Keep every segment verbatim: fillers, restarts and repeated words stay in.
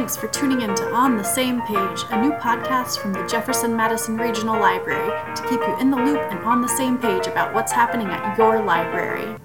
Thanks for tuning in to On the Same Page, a new podcast from the Jefferson Madison Regional Library to keep you in the loop and on the same page about what's happening at your library.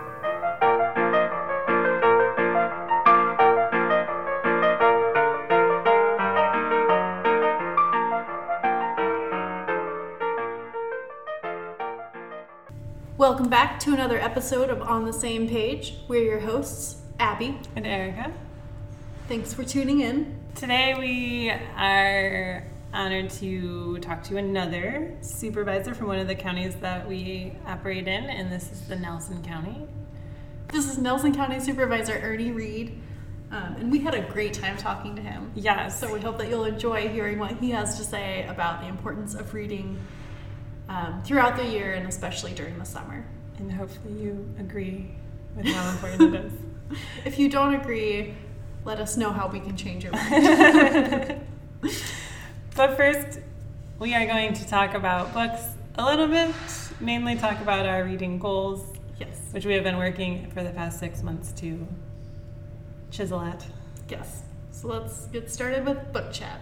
Welcome back to another episode of On the Same Page. We're your hosts, Abby and Erica. Thanks for tuning in. Today we are honored to talk to another supervisor from one of the counties that we operate in, and this is the Nelson County. This is Nelson County Supervisor Ernie Reed, um, and we had a great time talking to him. Yes. So we hope that you'll enjoy hearing what he has to say about the importance of reading um, throughout the year, and especially during the summer. And hopefully you agree with how important it is. If you don't agree, let us know how we can change your mind. But first, we are going to talk about books a little bit, mainly talk about our reading goals, yes, which we have been working for the past six months to chisel at. Yes. So let's get started with book chat.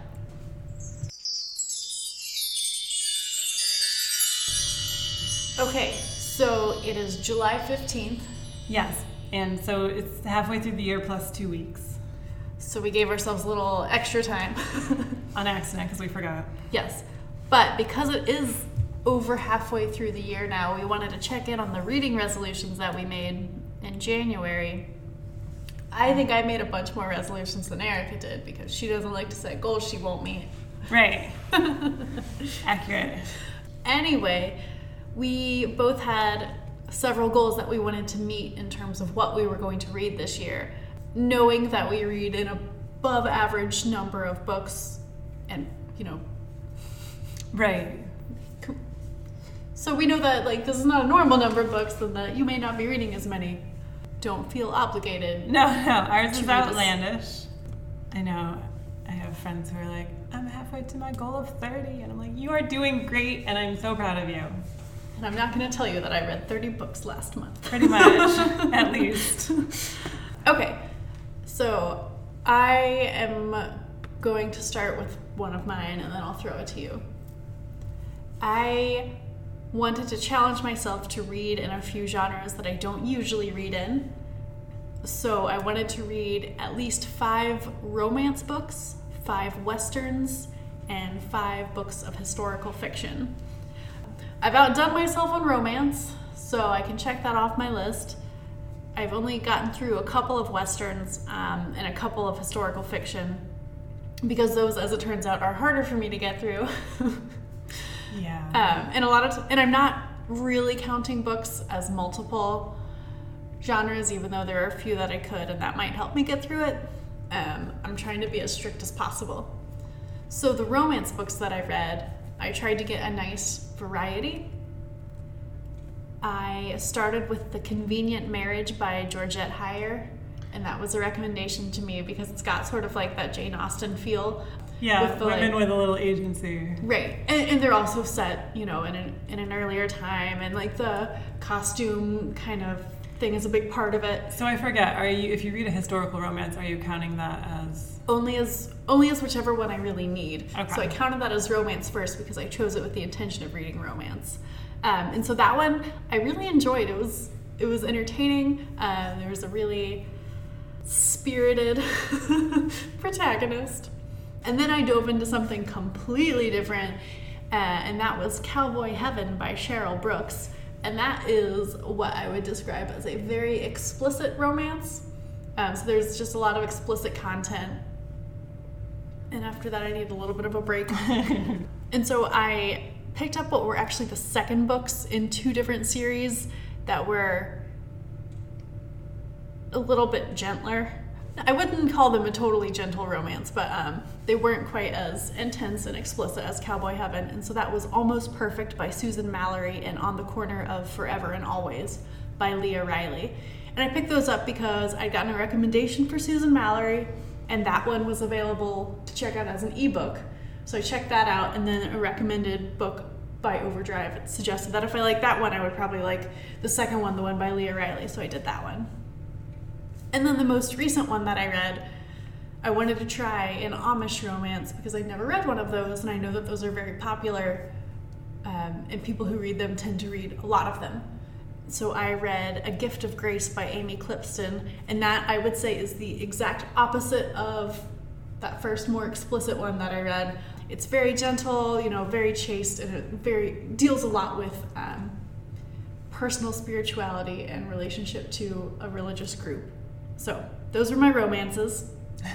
Okay, so it is July fifteenth. Yes, and so it's halfway through the year plus two weeks. So we gave ourselves a little extra time. On accident, because we forgot. Yes, but because it is over halfway through the year now, we wanted to check in on the reading resolutions that we made in January. I think I made a bunch more resolutions than Erica did, because she doesn't like to set goals she won't meet. Right. Accurate. Anyway, we both had several goals that we wanted to meet in terms of what we were going to read this year, knowing that we read an above average number of books and, you know. Right. So we know that, like, this is not a normal number of books, and that you may not be reading as many. Don't feel obligated. No, no, ours is outlandish. I know. I have friends who are like, I'm halfway to my goal of thirty, and I'm like, you are doing great, and I'm so proud of you. And I'm not going to tell you that I read thirty books last month. Pretty much, at least. Okay, so I am going to start with one of mine, and then I'll throw it to you. I wanted to challenge myself to read in a few genres that I don't usually read in. So I wanted to read at least five romance books, five westerns, and five books of historical fiction. I've outdone myself on romance, so I can check that off my list. I've only gotten through a couple of westerns um, and a couple of historical fiction, because those, as it turns out, are harder for me to get through. Yeah. Um, and a lot of, t- and I'm not really counting books as multiple genres, even though there are a few that I could, and that might help me get through it. Um, I'm trying to be as strict as possible. So the romance books that I read, I tried to get a nice variety. I started with The Convenient Marriage by Georgette Heyer, and that was a recommendation to me because it's got sort of like that Jane Austen feel. Yeah, with the, women like, with a little agency. Right, and, and they're also set, you know, in an, in an earlier time, and like the costume kind of thing is a big part of it. So I forget, are you, if you read a historical romance, are you counting that as? Only as only as whichever one I really need. Okay. So I counted that as romance first because I chose it with the intention of reading romance. Um, and so that one I really enjoyed. It was it was entertaining. Um, there was a really spirited protagonist. And then I dove into something completely different, uh, and that was Cowboy Heaven by Cheryl Brooks. And that is what I would describe as a very explicit romance. Um, so there's just a lot of explicit content. And after that, I needed a little bit of a break. And so I picked up what were actually the second books in two different series that were a little bit gentler. I wouldn't call them a totally gentle romance, but um, they weren't quite as intense and explicit as Cowboy Heaven. And so that was Almost Perfect by Susan Mallory and On the Corner of Forever and Always by Leah Riley. And I picked those up because I'd gotten a recommendation for Susan Mallory, and that one was available to check out as an ebook. So I checked that out, and then a recommended book by Overdrive suggested that if I liked that one, I would probably like the second one, the one by Leah Riley. So I did that one. And then the most recent one that I read I wanted to try an Amish romance because I'd never read one of those, and I know that those are very popular, um, and people who read them tend to read a lot of them. So I read A Gift of Grace by Amy Clipston, and that I would say is the exact opposite of that first more explicit one that I read. It's very gentle, you know, very chaste, and it very deals a lot with um, personal spirituality and relationship to a religious group. So those are my romances.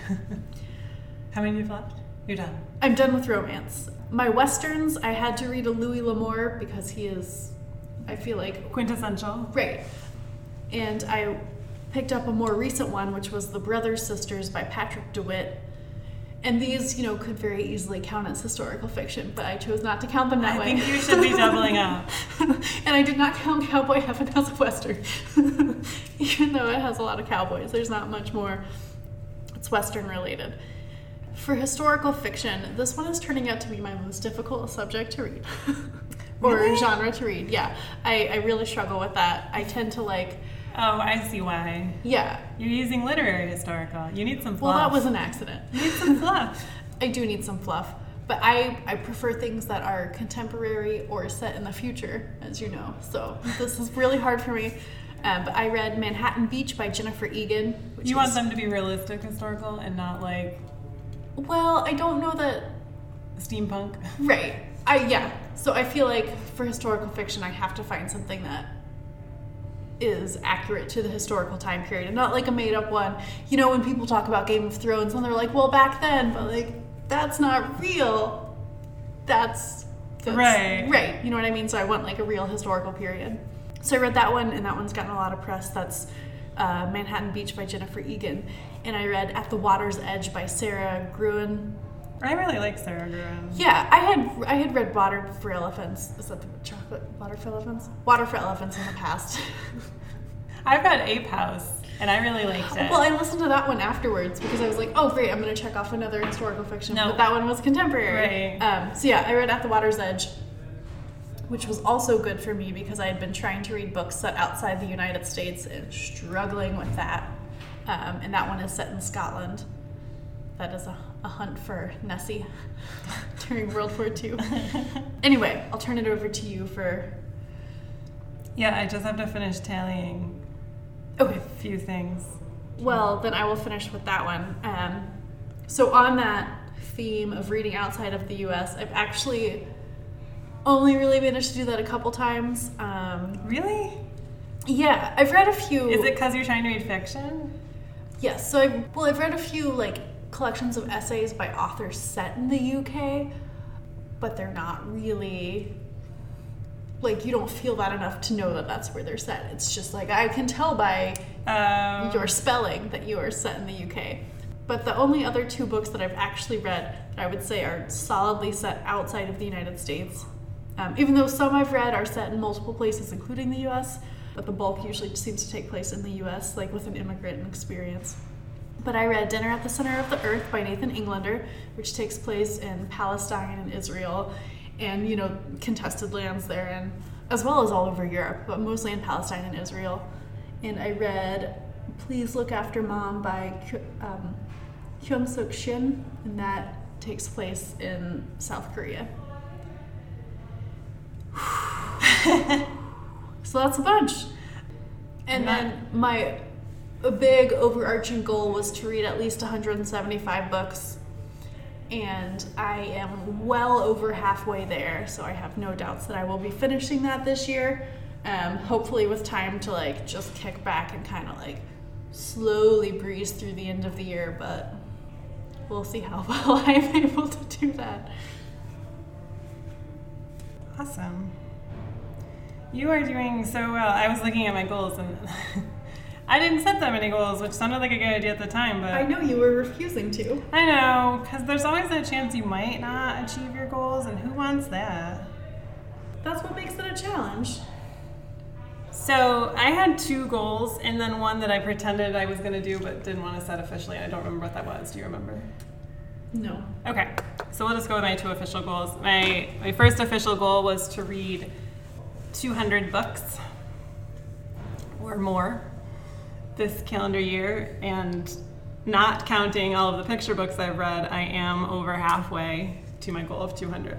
How many do you have left? You're done. I'm done with romance. My westerns, I had to read a Louis L'Amour because he is, I feel like... quintessential. Right. And I picked up a more recent one, which was The Brothers Sisters by Patrick DeWitt. And these, you know, could very easily count as historical fiction, but I chose not to count them that I way. I think you should be doubling up. And I did not count Cowboy Heaven as a Western. Even though it has a lot of cowboys, there's not much more. It's Western related. For historical fiction, this one is turning out to be my most difficult subject to read. Or Really? genre to read, yeah. I, I really struggle with that. I tend to like... Oh, I see why. Yeah. You're using literary historical. You need some Well, fluff. that was an accident. You need some fluff. I do need some fluff. But I, I prefer things that are contemporary or set in the future, as you know. So this is really hard for me. Um, but I read Manhattan Beach by Jennifer Egan. Which You want is, them to be realistic historical and not like Well, I don't know that... steampunk? Right. I yeah. So I feel like for historical fiction, I have to find something that is accurate to the historical time period and not like a made-up one. You know, when people talk about Game of Thrones and they're like, well, back then, but like, that's not real. That's, that's right. Right. You know what I mean? So I want like a real historical period. So I read that one, and that one's gotten a lot of press. That's uh, Manhattan Beach by Jennifer Egan. And I read At the Water's Edge by Sarah Gruen. I really like Sarah Gruen. Yeah, I had I had read Water for Elephants. Is that the chocolate Water for Elephants? Water for Elephants in the past. I've read Ape House, and I really liked it. Well, I listened to that one afterwards because I was like, oh great, I'm going to check off another historical fiction. No. But that one was contemporary. Right. Um, so yeah, I read At the Water's Edge, which was also good for me because I had been trying to read books set outside the United States and struggling with that. Um, and that one is set in Scotland. That is a, a hunt for Nessie during World War Two. Anyway, I'll turn it over to you for... Yeah, I just have to finish tallying Okay. a few things. Well, then I will finish with that one. Um, so on that theme of reading outside of the U S, I've actually only really managed to do that a couple times. Um, Really? yeah, I've read a few... Is it because you're trying to read fiction? Yes, so I well, I've read a few like collections of essays by authors set in the U K, but they're not really like you don't feel that enough to know that that's where they're set. It's just like I can tell by Um, your spelling that you are set in the U K. But the only other two books that I've actually read that I would say are solidly set outside of the United States, um, even though some I've read are set in multiple places, including the U S, but the bulk usually seems to take place in the U S, like with an immigrant experience. But I read Dinner at the Center of the Earth by Nathan Englander, which takes place in Palestine and Israel, and, you know, contested lands there, and as well as all over Europe, but mostly in Palestine and Israel. And I read Please Look After Mom by um, Hyun Suk Shin, and that takes place in South Korea. So that's a bunch. And then my a big overarching goal was to read at least one hundred seventy-five books, and I am well over halfway there, so I have no doubts that I will be finishing that this year, um, hopefully with time to like just kick back and kind of like slowly breeze through the end of the year, but we'll see how well I'm able to do that. Awesome. You are doing so well. I was looking at my goals and I didn't set that many goals, which sounded like a good idea at the time, but I know you were refusing to. I know, because there's always a chance you might not achieve your goals, and who wants that? That's what makes it a challenge. So I had two goals, and then one that I pretended I was going to do but didn't want to set officially. I don't remember what that was. Do you remember? No. Okay, so we'll just go with my two official goals. My my first official goal was to read two hundred books or more this calendar year, and not counting all of the picture books I've read, I am over halfway to my goal of two hundred.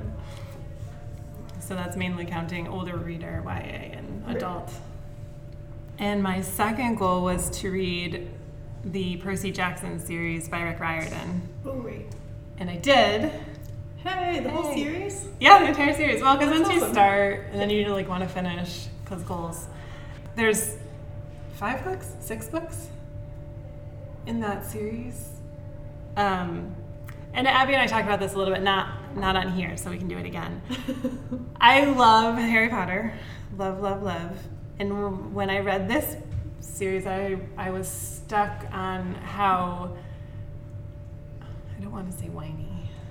So that's mainly counting older reader, Y A, and adult. And my second goal was to read the Percy Jackson series by Rick Riordan. Oh, wait. And I did. Hey, the hey. whole series? Yeah, the entire series. Well, because once awesome. you start, and then you like want to finish, because goals. There's five books, six books in that series. Um, and Abby and I talked about this a little bit, not not on here, so we can do it again. I love Harry Potter. Love, love, love. And when I read this series, I, I was stuck on how, I don't want to say whiny.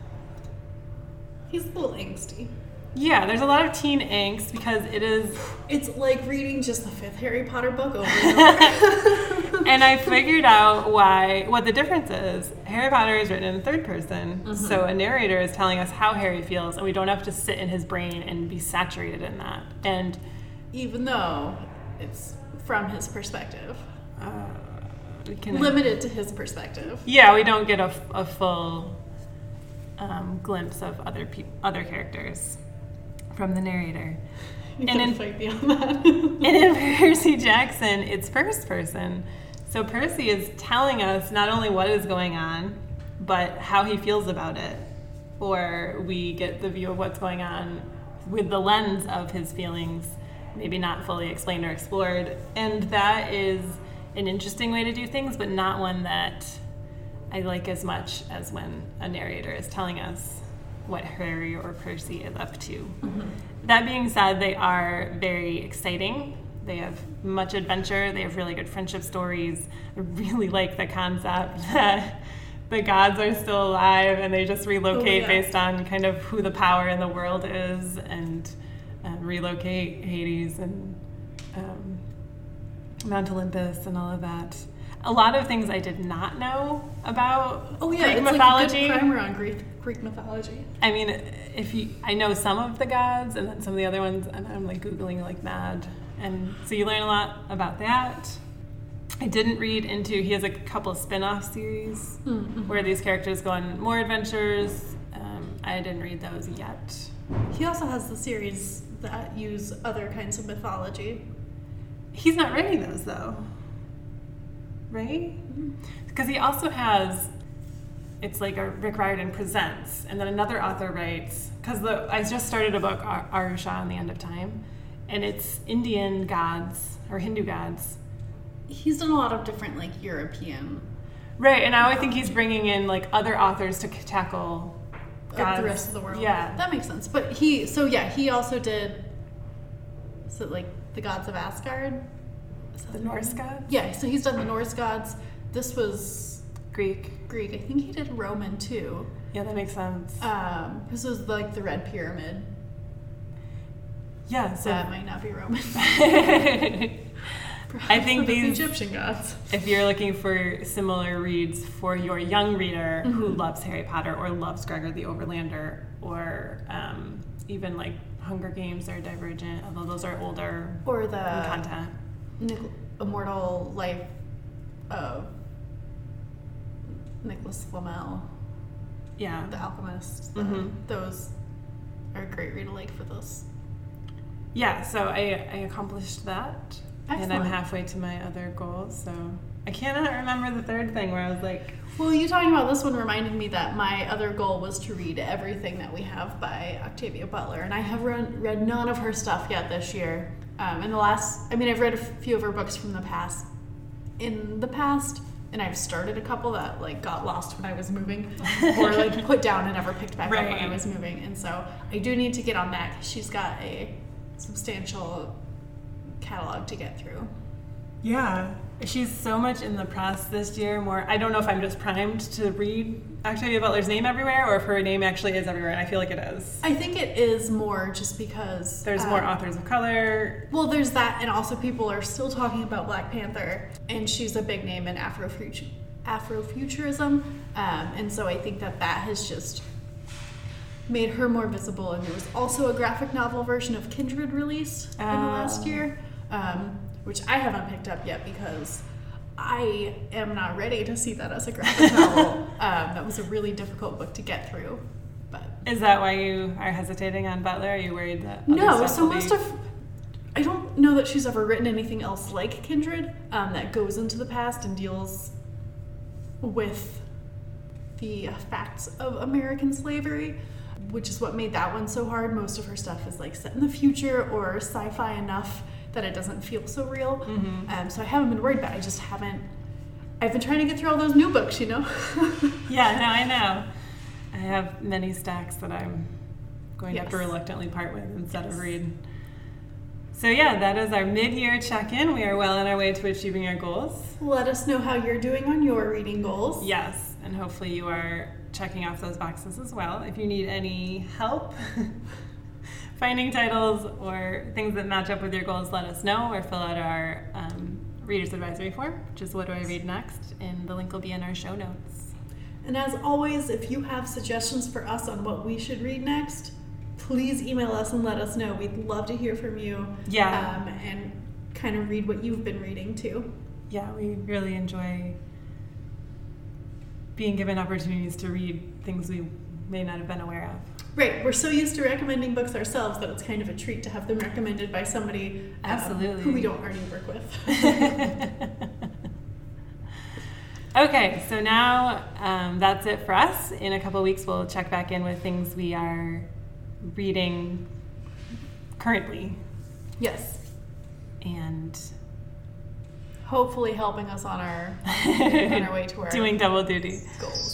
He's a little angsty. Yeah, there's a lot of teen angst because it is... It's like reading just the fifth Harry Potter book over and over. And I figured out why, what the difference is. Harry Potter is written in third person, mm-hmm. so a narrator is telling us how Harry feels, and we don't have to sit in his brain and be saturated in that. And even though it's from his perspective. Uh, we can, Limited to his perspective. Yeah, we don't get a, a full um, glimpse of other pe- other characters from the narrator. You and can in, fight beyond that. and in Percy Jackson, it's first person. So Percy is telling us not only what is going on, but how he feels about it. Or we get the view of what's going on with the lens of his feelings, maybe not fully explained or explored. And that is an interesting way to do things, but not one that I like as much as when a narrator is telling us what Harry or Percy is up to. Mm-hmm. That being said, they are very exciting. They have much adventure. They have really good friendship stories. I really like the concept that the gods are still alive and they just relocate oh, yeah. based on kind of who the power in the world is, and um, relocate Hades and um, Mount Olympus and all of that. A lot of things I did not know about oh, yeah, Greek it's mythology. Like a good primer on Greek, Greek mythology. I mean, if you, I know some of the gods, and then some of the other ones, and I'm like Googling like mad. And so you learn a lot about that. I didn't read into, he has a couple of spin-off series mm-hmm. where these characters go on more adventures. Um, I didn't read those yet. He also has the series that use other kinds of mythology. He's not writing those though, right? Because mm-hmm. he also has, it's like a Rick Riordan Presents, and then another author writes, because I just started a book, Ar- Arusha on the End of Time, and it's Indian gods, or Hindu gods. He's done a lot of different, like, European. Right, and now I think he's bringing in, like, other authors to tackle gods. Like the rest of the world. Yeah. That makes sense. But he, so yeah, he also did, so like, the gods of Asgard? The Norse gods? Yeah, so he's done the Norse gods. This was... Greek. Greek. I think he did Roman, too. Yeah, that makes sense. Um, this was, like, the Red Pyramid. Yeah, so... That might not be Roman. I think these Egyptian gods. If you're looking for similar reads for your young reader mm-hmm. who loves Harry Potter or loves Gregor the Overlander, or um, even like Hunger Games or Divergent, although those are older or the content. Nic- Immortal Life of Nicholas Flamel. Yeah, The Alchemist. The, mm-hmm. Those are a great read alike for this. Yeah, so I I accomplished that. Excellent. And I'm halfway to my other goals, so I cannot remember the third thing where I was like... Well, you talking about this one reminded me that my other goal was to read everything that we have by Octavia Butler, and I have read, read none of her stuff yet this year. Um, in the last... I mean, I've read a few of her books from the past, in the past, and I've started a couple that, like, got lost when I was moving, or, like, put down and never picked back right. up when I was moving, and so I do need to get on that, because she's got a substantial... catalog to get through. Yeah, she's so much in the press this year. More, I don't know if I'm just primed to read Octavia Butler's name everywhere, or if her name actually is everywhere, and I feel like it is. I think it is more just because there's um, more authors of color. Well, there's that, and also people are still talking about Black Panther, and she's a big name in Afrofutur- Afrofuturism, um, and so I think that that has just made her more visible. And there was also a graphic novel version of Kindred released uh, in the last year, um, which I haven't picked up yet because I am not ready to see that as a graphic novel. Um, that was a really difficult book to get through. But is that why you are hesitating on Butler? Are you worried that other no? stuff So will most be... of I don't know that she's ever written anything else like Kindred um, that goes into the past and deals with the facts of American slavery, which is what made that one so hard. Most of her stuff is like set in the future or sci-fi enough that it doesn't feel so real. Mm-hmm. Um, so I haven't been worried, but I just haven't. I've been trying to get through all those new books, you know? Yeah, no, I know. I have many stacks that I'm going yes. to have to reluctantly part with instead yes. of read. So yeah, that is our mid-year check-in. We are well on our way to achieving our goals. Let us know how you're doing on your reading goals. Yes, and hopefully you are checking off those boxes as well. If you need any help finding titles or things that match up with your goals, let us know, or fill out our um, Reader's Advisory form, which is What Do I Read Next? And the link will be in our show notes. And as always, if you have suggestions for us on what we should read next, please email us and let us know. We'd love to hear from you. Yeah. Um, and kind of read what you've been reading too. Yeah, we really enjoy being given opportunities to read things we may not have been aware of. Right. We're so used to recommending books ourselves that it's kind of a treat to have them recommended by somebody um, Absolutely. who we don't already work with. Okay, so now um, that's it for us. In a couple of weeks, we'll check back in with things we are reading currently. Yes. And hopefully helping us on our on our way to our doing double duty goals.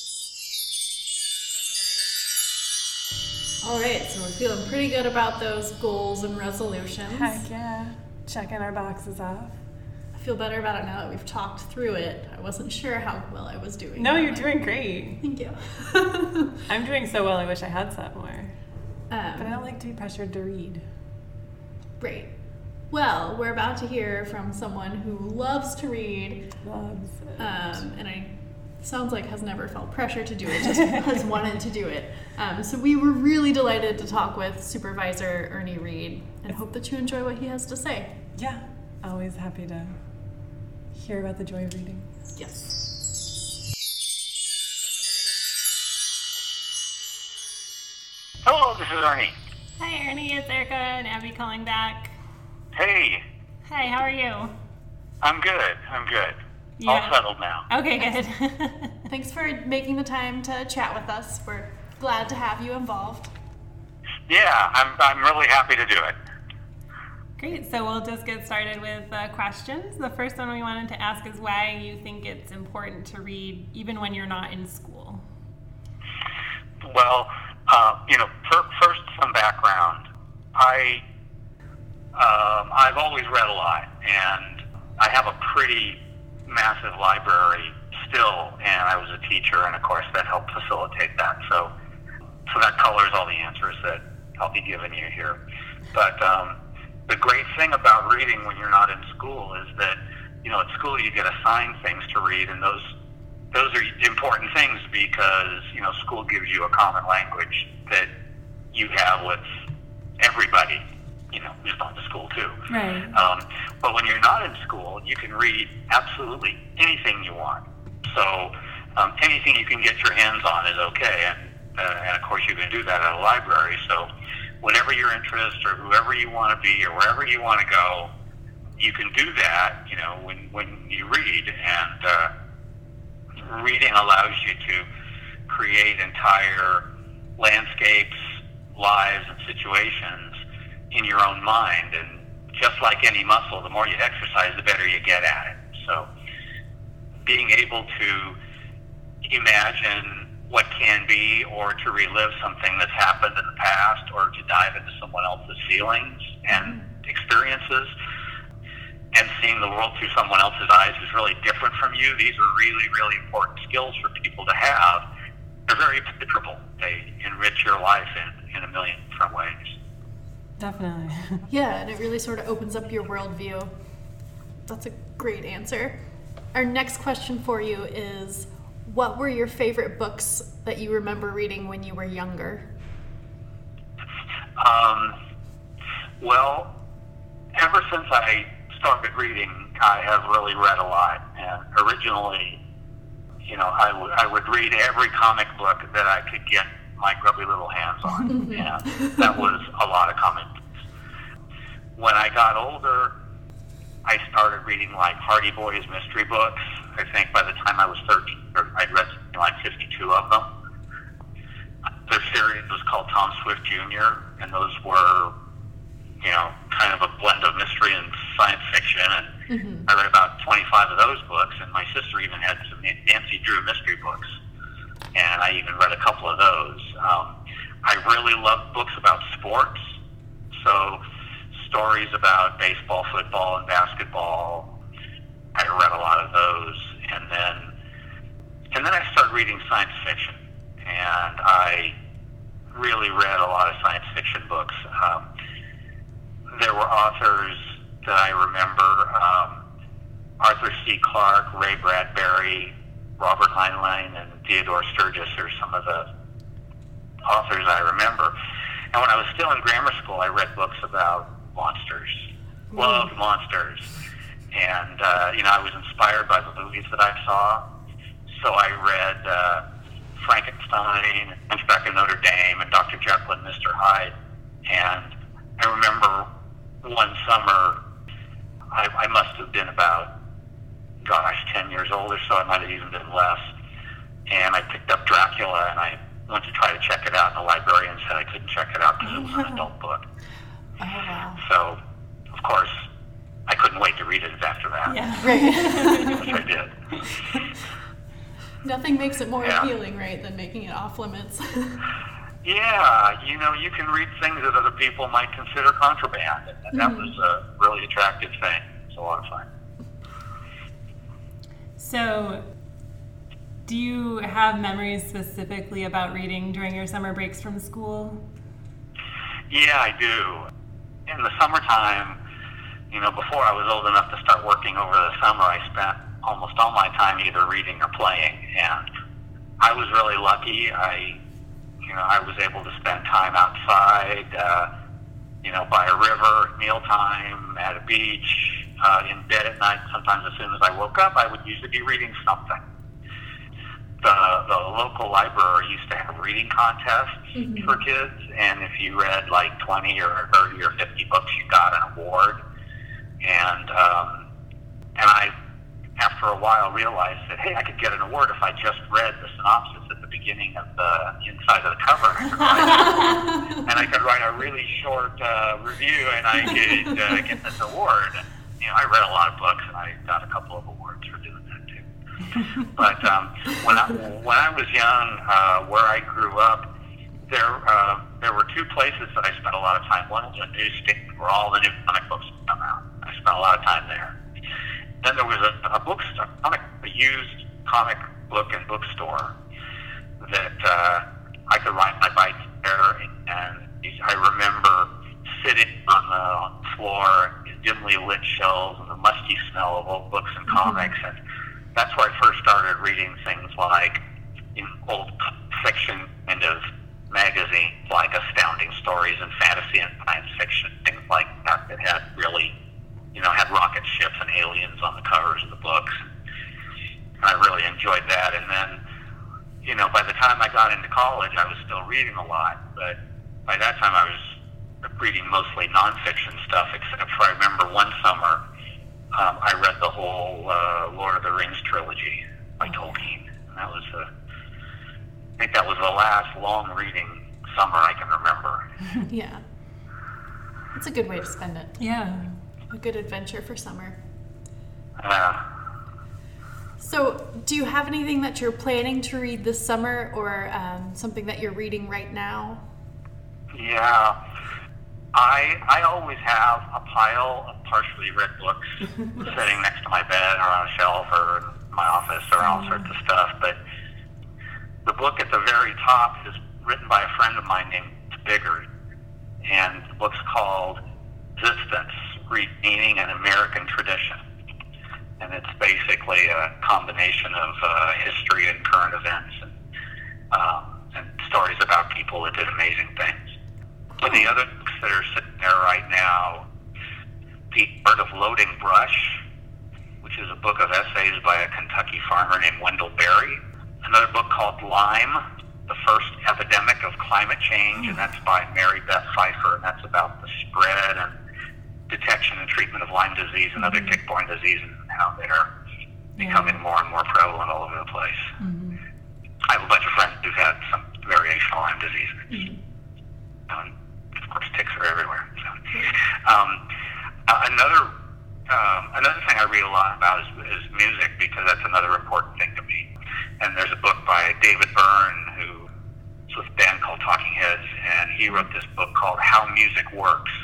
All right, so we're feeling pretty good about those goals and resolutions. Heck yeah. Checking our boxes off. I feel better about it now that we've talked through it. I wasn't sure how well I was doing. No, you're doing great. Thank you. I'm doing so well, I wish I had sat more. Um, but I don't like to be pressured to read. Great. Well, we're about to hear from someone who loves to read. Loves it. Um, and I sounds like has never felt pressure to do it, just has wanted to do it. Um, so we were really delighted to talk with Supervisor Ernie Reed and hope that you enjoy what he has to say. Yeah, always happy to hear about the joy of reading. Yes. Hello, this is Ernie. Hi Ernie, it's Erica and Abby calling back. Hey. Hi, how are you? I'm good, I'm good. Yeah. All settled now. Okay, good. Thanks for making the time to chat with us. We're glad to have you involved. Yeah, I'm, I'm really happy to do it. Great, so we'll just get started with uh, questions. The first one we wanted to ask is why you think it's important to read even when you're not in school. Well, uh, you know, per, first some background. I, um, I've always read a lot, and I have a pretty massive library still, and I was a teacher, and of course that helped facilitate that. So, so that colors all the answers that I'll be giving you here. But um, the great thing about reading when you're not in school is that, you know, at school you get assigned things to read, and those those are important things because, you know, school gives you a common language that you have with everybody, you know, who's gone to school too. Right. Um, but when you're not in school, you can read absolutely anything you want. So um, anything you can get your hands on is okay, and, uh, and of course you can do that at a library. So whatever your interest or whoever you want to be or wherever you want to go, you can do that, you know, when, when you read. And uh, reading allows you to create entire landscapes, lives, and situations in your own mind. And just like any muscle, the more you exercise, the better you get at it. So being able to imagine what can be, or to relive something that's happened in the past, or to dive into someone else's feelings and experiences, and seeing the world through someone else's eyes who's really different from you. These are really, really important skills for people to have. They're very applicable. They enrich your life in, in a million different ways. Definitely. Yeah, and it really sort of opens up your worldview. That's a great answer. Our next question for you is, what were your favorite books that you remember reading when you were younger? Um, well, ever since I started reading, I have really read a lot. And originally, you know, I would I would read every comic book that I could get my grubby little hands on, and that was a lot of comic books. When I got older, I started reading like Hardy Boys mystery books. I think by the time I was thirteen, I'd read something like fifty-two of them. The series was called Tom Swift Junior, and those were, you know, kind of a blend of mystery and science fiction. And mm-hmm. I read about twenty-five of those books, and my sister even had some Nancy Drew mystery books, and I even read a couple of those. Um, I really loved books about sports, so stories about baseball, football, and basketball. I read a lot of those, and then and then I started reading science fiction, and I really read a lot of science fiction books. Um, there were authors that I remember, um, Arthur C. Clarke, Ray Bradbury, Robert Heinlein, and Theodore Sturgis are some of the authors I remember. And when I was still in grammar school, I read books about monsters, loved monsters. And, uh, you know, I was inspired by the movies that I saw. So I read uh, Frankenstein, Hunchback of Notre Dame, and Doctor Jekyll and Mister Hyde. And I remember one summer, I, I must have been about, gosh, ten years old or so. I might have even been less. And I picked up Dracula, and I went to try to check it out, and the librarian said I couldn't check it out because it was an adult book. Oh, wow. So, of course, I couldn't wait to read it after that. Yeah, right. Which I did. Nothing makes it more yeah. appealing, right, than making it off limits. Yeah, you know, you can read things that other people might consider contraband, and that mm-hmm. was a really attractive thing. It's a lot of fun. So, do you have memories specifically about reading during your summer breaks from school? Yeah, I do. In the summertime, you know, before I was old enough to start working over the summer, I spent almost all my time either reading or playing, and I was really lucky. I You know, I was able to spend time outside, uh, you know, by a river, mealtime, at a beach, uh, in bed at night. Sometimes as soon as I woke up, I would usually be reading something. The, the local library used to have reading contests mm-hmm. for kids, and if you read like twenty or thirty or fifty books, you got an award. And, um, and I, after a while, realized that, hey, I could get an award if I just read the synopsis at the beginning of the inside of the cover. and I could write a really short uh, review, and I could uh, get this award. You know, I read a lot of books, and I got a couple of awards for doing that too. But um, when I when I was young, uh, where I grew up, there uh, there were two places that I spent a lot of time. One was a newsstand where all the new comic books would come out. I spent a lot of time there. Then there was a, a bookstore, a used comic book and bookstore that uh, I could ride my bike there, and I remember sitting on the, on the floor, dimly lit shelves, and the musty smell of old books and comics, and that's where I first started reading things like in old fiction kind of magazines, like Astounding Stories and fantasy and science fiction, things like that that had really, you know, had rocket ships and aliens on the covers of the books. And I really enjoyed that. And then, you know, by the time I got into college, I was still reading a lot, but by that time I was reading mostly nonfiction stuff, except for I remember one summer um, I read the whole uh, Lord of the Rings trilogy by Tolkien. And that was, uh, I think that was the last long reading summer I can remember. Yeah. It's a good way to spend it. Yeah. A good adventure for summer. Yeah. So, do you have anything that you're planning to read this summer, or um, something that you're reading right now? Yeah. I I always have a pile of partially read books sitting next to my bed or on a shelf or in my office or all sorts of stuff. But the book at the very top is written by a friend of mine named Biggert, and the book's called Existence, Regaining an American Tradition. And it's basically a combination of uh, history and current events and, um, and stories about people that did amazing things. But the other books that are sitting there right now, The Art of Loading Brush, which is a book of essays by a Kentucky farmer named Wendell Berry. Another book called Lyme, The First Epidemic of Climate Change, and that's by Mary Beth Pfeiffer, and that's about the spread and detection and treatment of Lyme disease and other tick-borne diseases and how they're becoming more and more prevalent all over the place. Mm-hmm. I have a bunch of friends who've had some variation of Lyme disease. Mm-hmm. Um, of course, ticks are everywhere. So. Um, uh, another um, another thing I read a lot about is, is music, because that's another important thing to me. And there's a book by David Byrne, who is with a band called Talking Heads, and he wrote this book called How Music Works.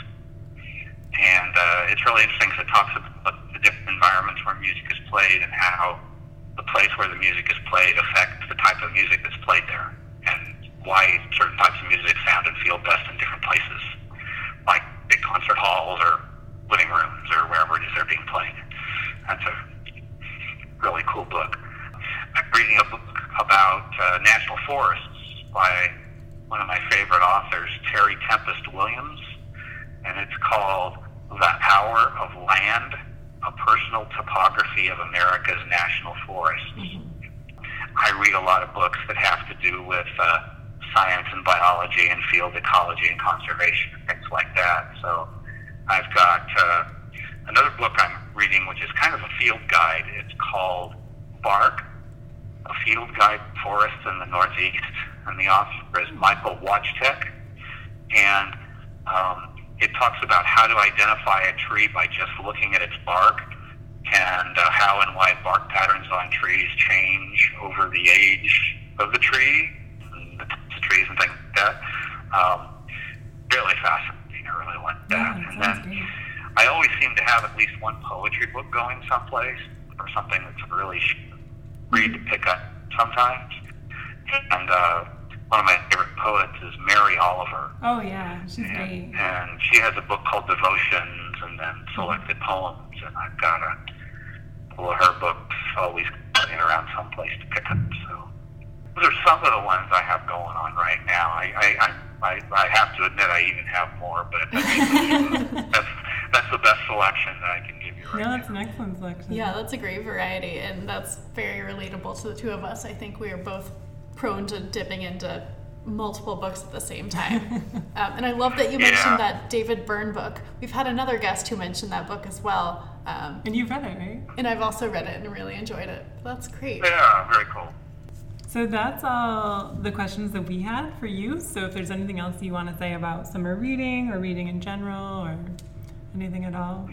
And uh, it's really interesting because it talks about the different environments where music is played and how the place where the music is played affects the type of music that's played there, and why certain types of music sound and feel best in different places, like big concert halls or living rooms or wherever it is they're being played. That's a really cool book. I'm reading a book about uh, national forests by one of my favorite authors, Terry Tempest Williams, and it's called The Power of Land, A Personal Topography of America's National Forests. Mm-hmm. I read a lot of books that have to do with uh, science and biology and field ecology and conservation and things like that. So I've got uh, another book I'm reading, which is kind of a field guide. It's called Bark, A Field Guide to Forests in the Northeast, and the author is Michael Wachtek. And um, it talks about how to identify a tree by just looking at its bark, and uh, how and why bark patterns on trees change over the age of the tree, and the types of trees and things like that. Um, really fascinating. I really like that. Yeah, and then great. I always seem to have at least one poetry book going someplace, or something that's really read to pick up sometimes. And uh, one of my favorite poets is Mary Oliver. Oh, yeah, she's and, great. And she has a book called Devotions, and then Selected Poems, and I've got a couple of her books always sitting around someplace to pick up. So those are some of the ones I have going on right now. I I, I, I have to admit I even have more, but that's, that's, that's the best selection that I can give you right No, now. it's an excellent selection. Yeah, that's a great variety, and that's very relatable to the two of us. I think we are both prone to dipping into multiple books at the same time. um, and I love that you mentioned Yeah. that David Byrne book. We've had another guest who mentioned that book as well. Um, And you've read it, right? and I've also read it and really enjoyed it. That's great. Yeah, very cool. So that's all the questions that we had for you. So if there's anything else you want to say about summer reading or reading in general or anything at all?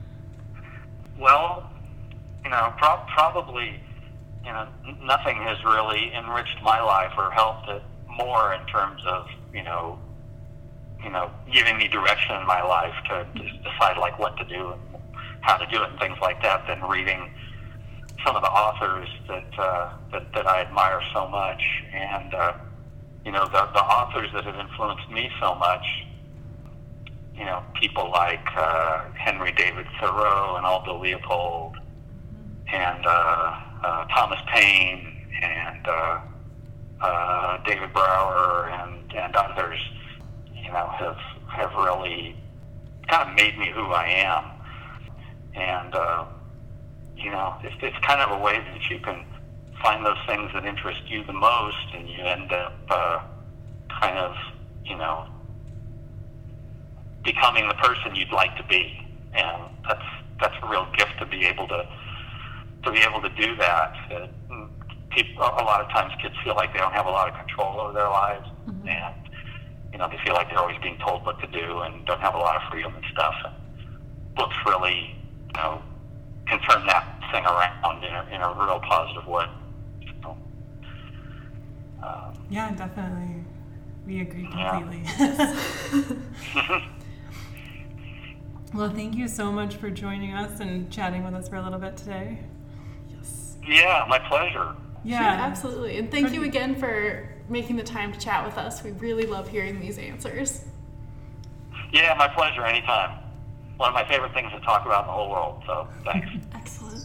Well, you know, pro- probably, you know, n- nothing has really enriched my life or helped it more in terms of, you know, you know, giving me direction in my life to, to decide like what to do and how to do it and things like that than reading some of the authors that uh, that, that I admire so much. And uh, you know, the the authors that have influenced me so much, you know, people like uh, Henry David Thoreau and Aldo Leopold and uh, uh, Thomas Paine and uh, uh, David Brower and, and others, you know, have have really kind of made me who I am. And uh, you know, it's, it's kind of a way that you can find those things that interest you the most, and you end up uh, kind of, you know, becoming the person you'd like to be. And that's that's a real gift to be able to to be able to do that. Uh, people, a lot of times kids feel like they don't have a lot of control over their lives, mm-hmm. and you know, they feel like they're always being told what to do and don't have a lot of freedom and stuff. And books really, you know, can turn that thing around in a, in a real positive way. So, um, Yeah, definitely. We agree completely. Yeah. Well, thank you so much for joining us and chatting with us for a little bit today. Yes. Yeah, my pleasure. Yeah, Sure, absolutely. And thank you again for making the time to chat with us. We really love hearing these answers. Yeah, my pleasure. Anytime. One of my favorite things to talk about in the whole world. So thanks. Excellent.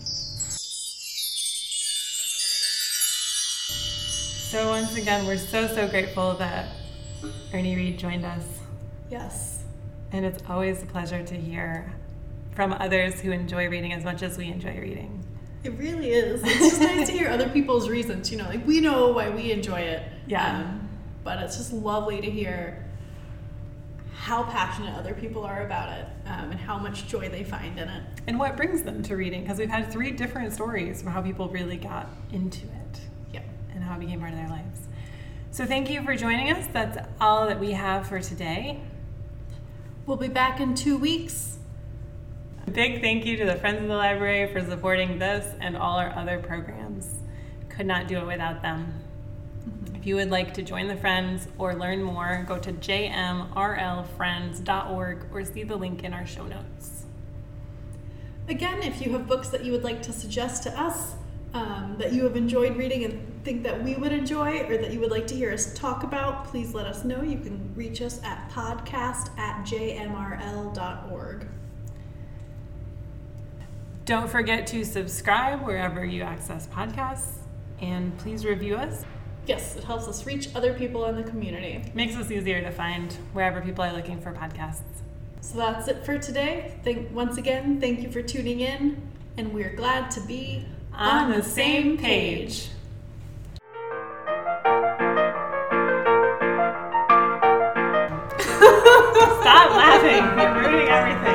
So once again, we're so, so grateful that Ernie Reed joined us. Yes. And it's always a pleasure to hear from others who enjoy reading as much as we enjoy reading. It really is. It's just nice to hear other people's reasons. You know, like we know why we enjoy it. Yeah. Um, but it's just lovely to hear how passionate other people are about it um, and how much joy they find in it. And what brings them to reading, because we've had three different stories of how people really got into it. Yeah. And how it became part of their lives. So thank you for joining us. That's all that we have for today. We'll be back in two weeks. A big thank you to the Friends of the Library for supporting this and all our other programs. Could not do it without them. Mm-hmm. If you would like to join the Friends or learn more, go to j m r l friends dot org or see the link in our show notes. Again, if you have books that you would like to suggest to us, um, that you have enjoyed reading and think that we would enjoy, or that you would like to hear us talk about, please let us know. You can reach us at podcast at j m r l dot org. Don't forget to subscribe wherever you access podcasts, and please review us. Yes, it helps us reach other people in the community. Makes us easier to find wherever people are looking for podcasts. So that's it for today. Thank, once again, thank you for tuning in, and we're glad to be on, on the same page. Stop laughing. You're ruining everything.